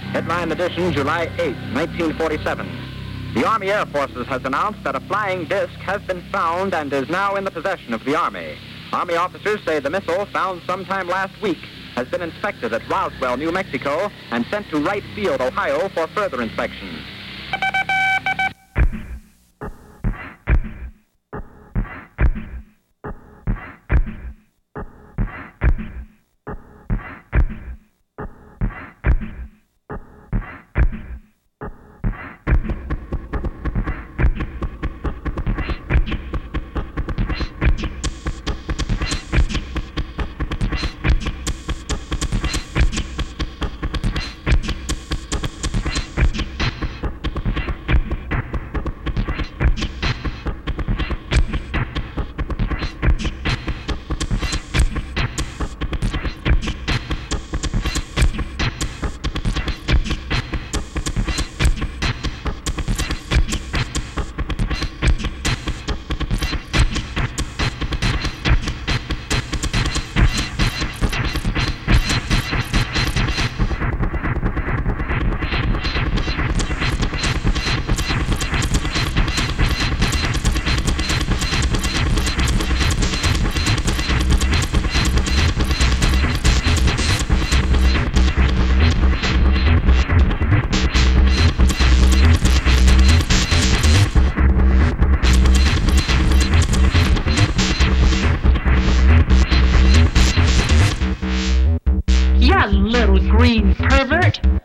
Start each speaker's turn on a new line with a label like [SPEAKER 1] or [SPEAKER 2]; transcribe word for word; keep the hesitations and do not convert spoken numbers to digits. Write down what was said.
[SPEAKER 1] Headline edition, July eighth, nineteen forty-seven. The Army Air Forces has announced that a flying disc has been found and is now in the possession of the Army. Army officers say the missile, found sometime last week, has been inspected at Roswell, New Mexico, and sent to Wright Field, Ohio, for further inspection.
[SPEAKER 2] You little green pervert.